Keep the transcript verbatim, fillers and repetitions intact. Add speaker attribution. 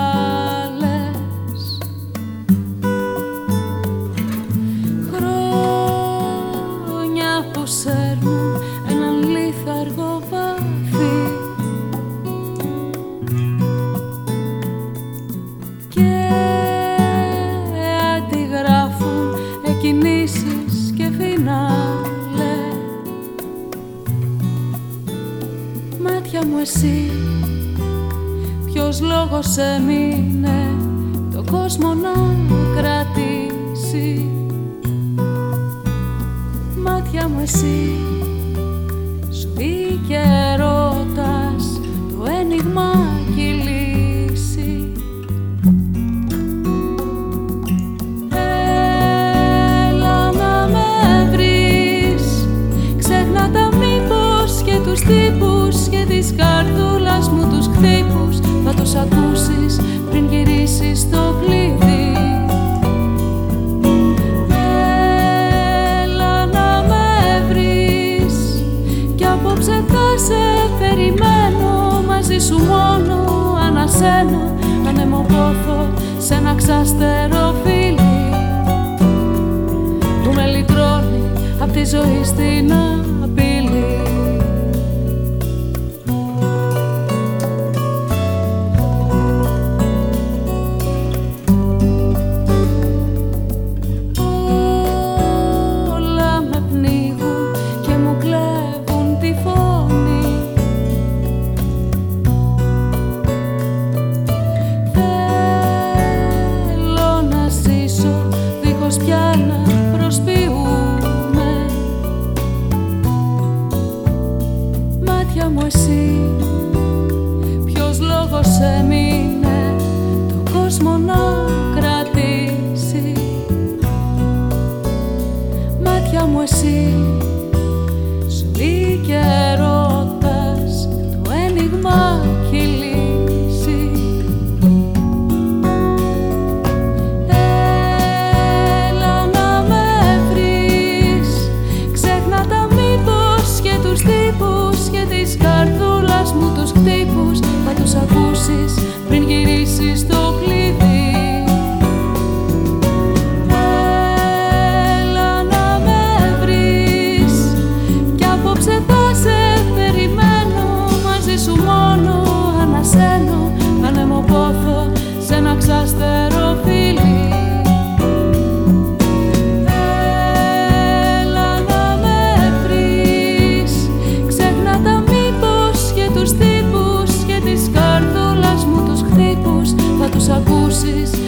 Speaker 1: λες. Χρόνια που σέρνουν έναν λίθαργο βάθη και αντιγράφουν εκκινήσεις και φινάλε. Μάτια μου εσύ, ποιος λόγος έμεινε το κόσμο να κρατήσει. Μάτια μου εσύ, ζωή και ερώτας, το ένιγμα και η λύση. Έλα να με βρεις, ξέχνα τα μήπως και τους τύπους και της καρδούλας μου τους χτύπους. Θα τους ακούσεις πριν γυρίσεις στο κλειδί. Έλα να με βρεις κι απόψε θα σε περιμένω. Μαζί σου μόνο ανασένω, ανεμοπόθω σε ένα ξάστερο φίλι που με λυτρώνει απ' τη ζωή στην απειλή. Εσύ, ποιος λόγος έμεινε το κόσμο να κρατήσει. Μάτια μου εσύ, ζωή και ερώτας, το ένιγμα και η λύση. Έλα να με βρεις, ξέχνα τα μήπως και τους τύπους και της καρδούλας μου τους χτύπους. Θα τους ακούσεις πριν γυρίσεις στο κλειδί. Έλα να με βρεις κι απόψε θα σε περιμένω. Μαζί σου μόνο ανασένω, ανεμοπόθω σε ένα ξάστερο φίλι. Τους ακούσεις